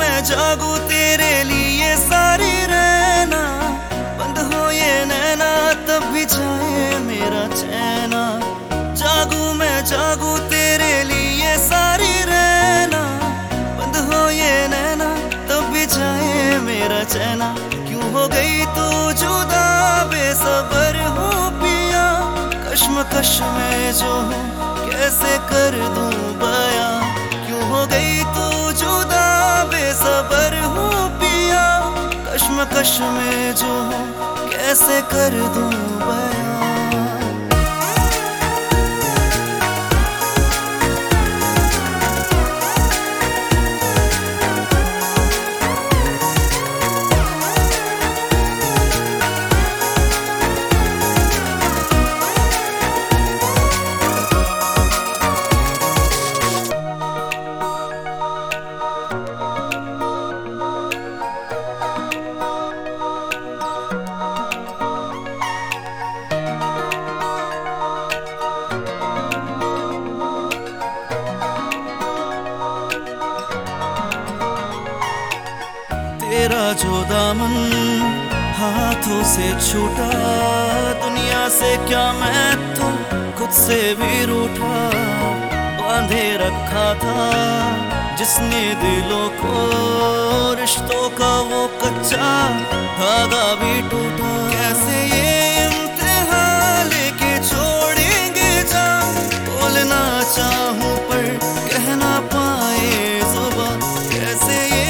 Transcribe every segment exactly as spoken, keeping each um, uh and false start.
मैं जागू तेरे लिए सारी रहना, बंद हो ये नैना तब भी जाए मेरा चैना। जागू मैं जागू तेरे लिए सारी रहना, बंद हो ये नैना तब भी जाए मेरा चैना। क्यों हो गई तू जुदा बेसबर हो पिया, कश्मकश में जो हूँ कैसे कर दूं बयां। क्यों हो गई तू जुदा बेसबर हो पिया, कश्मकश में जो हूँ कैसे कर दूं बयां। तेरा जो दामन हाथों से छूटा, दुनिया से क्या मैं तो खुद से भी रूठा। बांधे रखा था जिसने दिलों को, रिश्तों का वो कच्चा धागा भी टूटा। कैसे ये इम्तिहा लेके छोड़ेंगे जा, बोलना चाहूं पर कह ना पाए जुबां। कैसे ये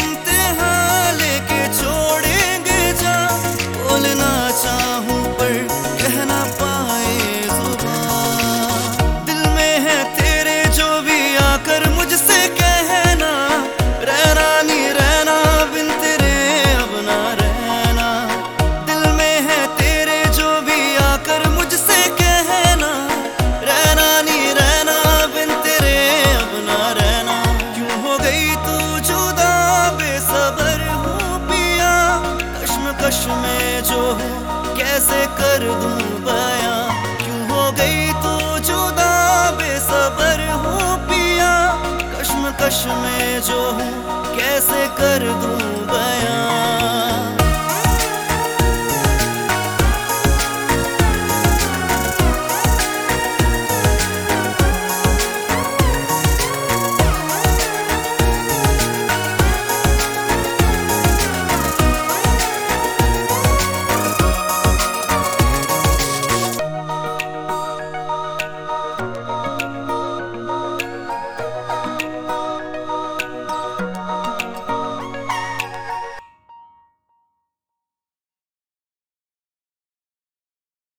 बोलना चाहूं पर कह ना पाए जुबां। दिल में है तेरे जो भी आकर मुझसे कहना, रहना नहीं रहना बिन तेरे अब ना रहना। दिल में है तेरे जो भी आकर मुझसे कहना, रहना नहीं रहना बिन तेरे अब ना रहना। क्यों हो गई तू जुदा बेसबर हो पिया, कश्मकश में जो हूँ कैसे कर दूं बयां। क्यों हो गई तू जुदा बेसबर हो पिया, कश्मकश में जो हूँ कैसे कर दूं